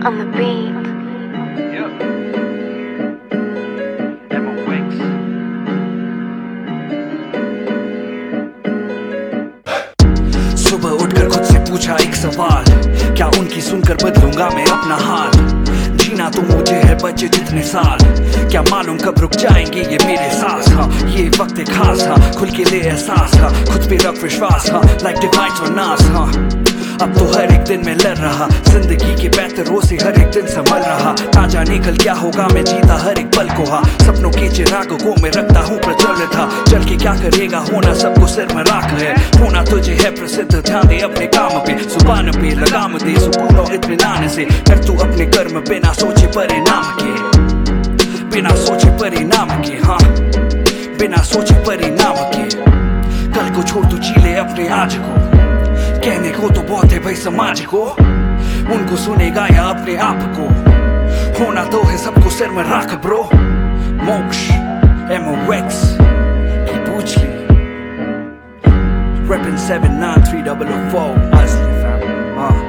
on the beat. Yeah. Emma Wicks. सुबह उठकर खुद से पूछा एक सवाल, क्या उनकी सुनकर बदलूंगा मैं अपना हाल? जीना तो मुझे है बच्चे जितने साल, क्या मालूम कब रुक जाएंगे ये मेरे सांस। हाँ ये वक्त खास, हाँ खुल के ले एहसास, हाँ खुद पे रख विश्वास, हाँ लाइक डिवाइस और नास। हाँ अब तो हर एक दिन मैं लड़ रहा, जिंदगी के बेहतरों से हर एक दिन संभल रहा। ना जाने कल क्या होगा, मैं जीता हर एक पल को। हाँ सपनों के चिरागों को मैं रखता हूँ प्रज्वलित। हाँ चल के क्या करेगा, होना सबको सिर में राख है। होना तुझे है प्रसिद्ध, ध्यान दे अपने काम पे, जुबान पे लगाम दे सुकून और इत्मीनान से। कर तू अपने कर्म बिना सोचे परिणाम के, बिना सोचे परिणाम के। हाँ बिना सोचे परिणाम के। कल को छोड़ तू जी ले अपने आज को, कहने को तो बहुत है भाई समाज को, उनको सुनेगा या अपने आप को। होना तो है सबको सिर में राख ब्रो। मोक्ष Emma Wicks की पूछ ली, Reppin' 79304 असली फैम। हाँ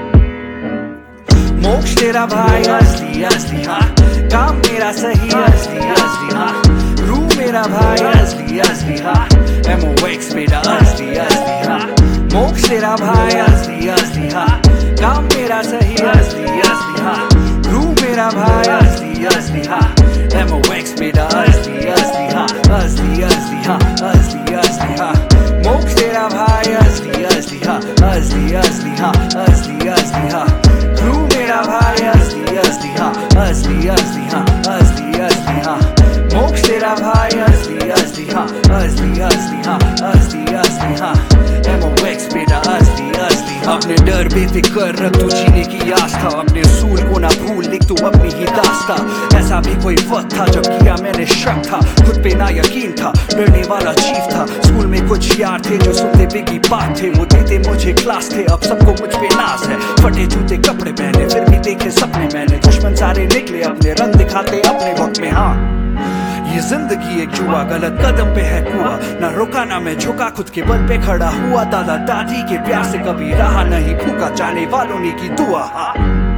मोक्ष तेरा भाई असली असली, हाँ काम मेरा सही असली असली, हाँ रू मेरा भाई असली असली, हाँ Emma Wicks बेटा असली असली, हाँ मोक्ष तेरा भाई असली असली, हाँ काम मेरा सही असली असली, हाँ रू मेरा भाई असली असली, हाँ Emma Wicks बेटा असली असली, हाँ असली असली, हाँ असली असली, हाँ मोक्ष तेरा भाई असली असली, हाँ असली असली, हाँ असली असली, हाँ रू मेरा भाई असली असली, हाँ असली असली, हाँ असली असली, हाँ मोक्ष तेरा भाई असली असली, हाँ असली असली, हाँ असली असली, हाँ Emma Wicks बेटा असली असली। अपने डर बेफिक्र रख तू जीने की आस्था, अपने सूल को ना भूल लिख तू अपनी ही दास्ता। ऐसा भी कोई वक्त था जब किया मैंने शक था, खुद पे ना यकीन था, डरने वाला चीफ था। स्कूल में कुछ यार थे जो सुनते बिगी बात थे, वो देते मुझे क्लास थे, अब सबको मुझ पे नाज है। फटे जूते कपड़े पहने फिर भी देखे सपने मैंने, दुश्मन सारे निकले अपने रंग दिखाते अपने वक्त में। हाँ ये जिंदगी एक जुआ, गलत कदम पे है कुआ, ना रोका ना मैं झुका, खुद के बल पे खड़ा हुआ। दादा दादी के प्यार से कभी रहा नहीं भूखा, जाने वालों ने की दुआ। हाँ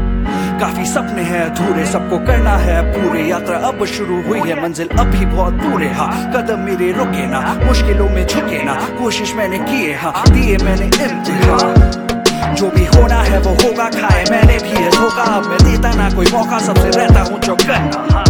काफी सपने हैं अधूरे, सबको करना है पूरे। यात्रा अब शुरू हुई है, मंजिल अभी बहुत दूर है। हाँ कदम मेरे रुके ना, मुश्किलों में झुके ना, कोशिश मैंने की है, हाँ दिए मैंने इम्तिहान। जो भी होना है वो होगा, खाए मैंने भी है धोखा। अब मैं देता ना कोई मौका, सबसे रहता हूँ जो करना, हाँ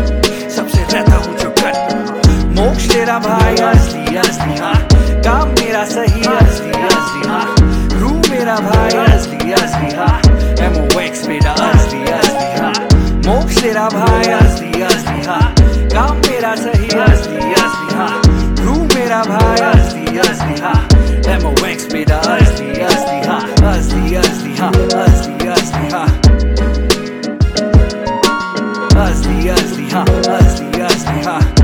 सबसे रहता हूँ जो करना। मोक्ष तेरा भाई असली असली, हाँ काम मेरा सही असली असली, हाँ रू मेरा भाई असली असली, हाँ Emma Wicks बेटा असली असली, हाँ मोक्ष तेरा भाई असली असली, हाँ काम मेरा सही असली असली, हाँ रू मेरा भाई असली असली, हाँ Emma Wicks बेटा असली असली, हाँ असली असली, हाँ असली असली, हाँ असली असली, हाँ असली असली, हाँ